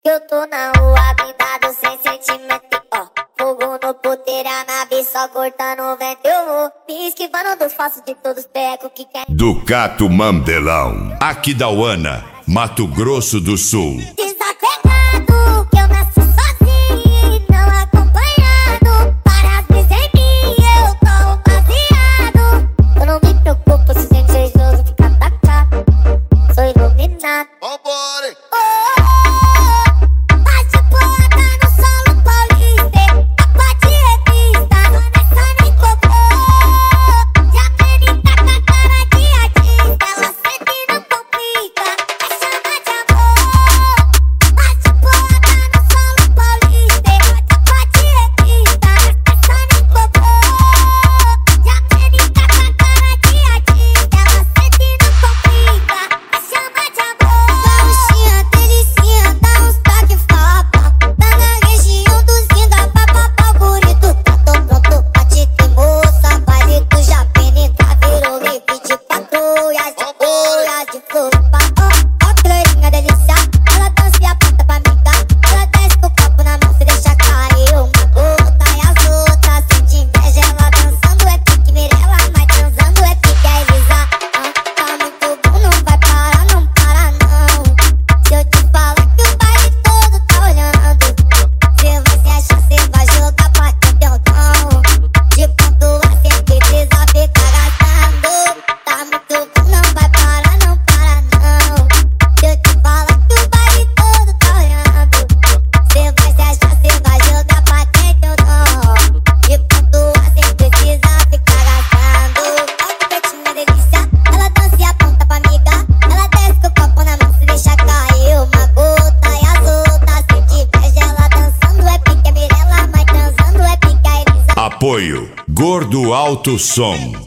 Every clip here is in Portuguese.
Eu tô na rua blindado sem sentimento, ó. Fogo no puteiro, a nave só cortando o vento. Eu vou me esquivando dos falsos de todos pecos que querem. Ducato Mandelão, Aquidauana, Mato Grosso do Sul. Desapegado, que eu nasci sozinho e não acompanhado. Para vezes em mim eu tô baseado. Eu não me preocupo se gente invejoso ficar atacado. Sou iluminado. Vambora! Apoio Gordo Alto Som.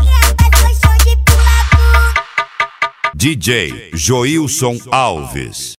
DJ Joilson Alves.